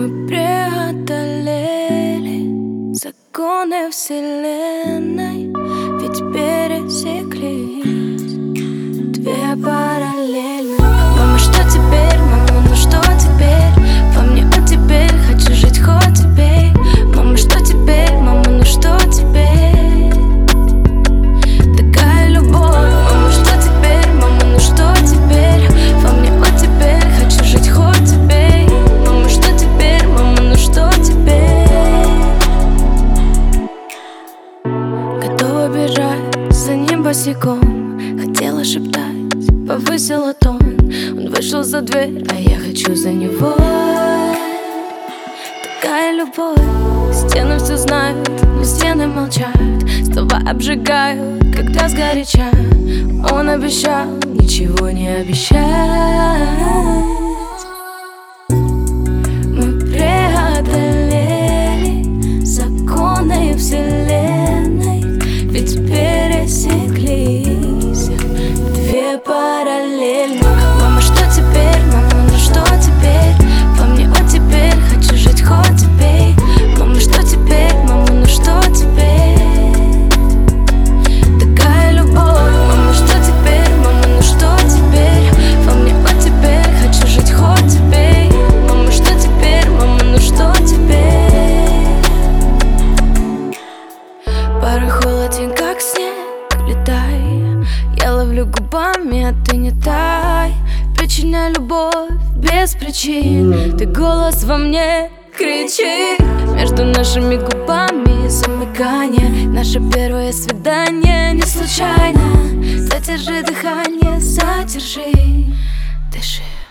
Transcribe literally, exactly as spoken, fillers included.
Мы преодолели законы вселенной, ведь пересеклись две параллельно. Мама, что теперь? Мама, ну что теперь? Во мне вот теперь хочу жить, хоть убей. Мама, что теперь? Мама, ну что теперь? Такая любовь. Мама, что теперь? Мама, ну что теперь? Во мне вот теперь хочу жить, хоть убей. Мама, что теперь? Мама, ну что теперь? Готова бежать за ним босиком, хотела шептать, повысила тон. Он вышел за дверь, а я хочу за него. Такая любовь. Стены все знают, но стены молчат. Слова обжигают, когда сгоряча. Он обещал ничего не обещать. Мы преодолели законы вселенной, ведь пересеклись две параллельно. Мама, что теперь? Мама, ну что теперь? Во мне вот теперь хочу жить, хоть убей. Мама, что теперь? Мама, ну что теперь? Такая любовь. Мама, что теперь? Мама, ну что теперь? Во мне вот теперь хочу жить, хоть убей. Мама, что теперь? Мама, ну что теперь? Пара холоден, как снег, летай. Я ловлю губами, а ты не тай. Причиняй любовь без причин. Ты голос во мне кричи. Между нашими губами замыкание. Наше первое свидание не случайно. Задержи дыхание, задержи, дыши.